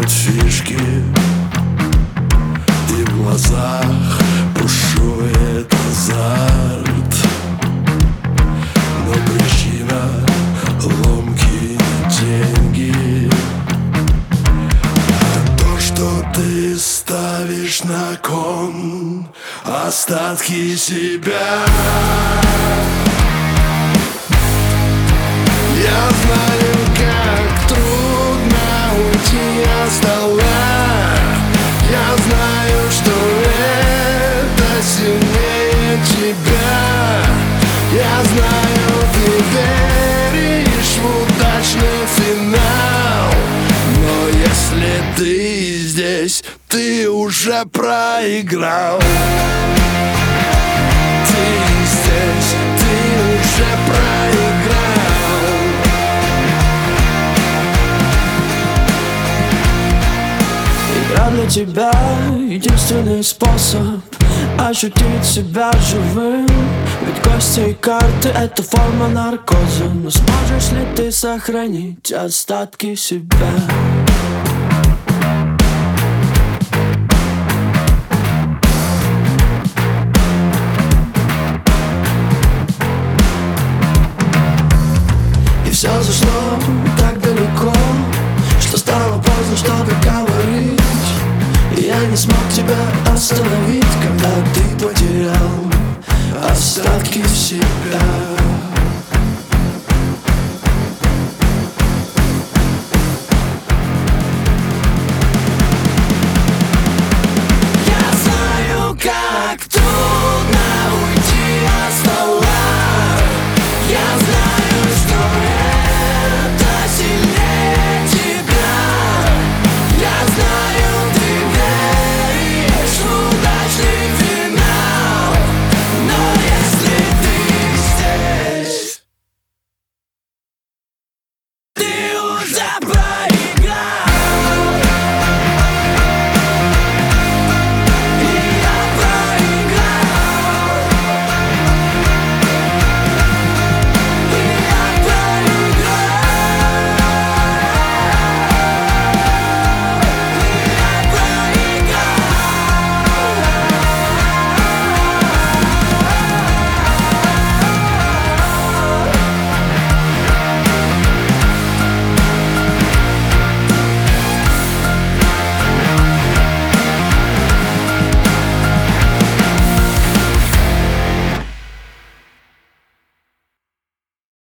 играют фишки, и в глазах бушует азарт. Но причина ломки не деньги, а то, что ты ставишь на кон остатки себя. Я знаю, как трудно уйти от стола. Я знаю, что это сильнее тебя. Я знаю, ты веришь в удачный финал, но если ты здесь, ты уже проиграл. Ты здесь, ты уже проиграл. Игра для тебя единственный способ ощутить себя живым. Ведь кости и карты — это форма наркоза. Но сможешь ли ты сохранить остатки себя? И все зашло так далеко, что стало поздно что-то говорить. И я не смог тебя остановить, когда ты потерял остатки себя.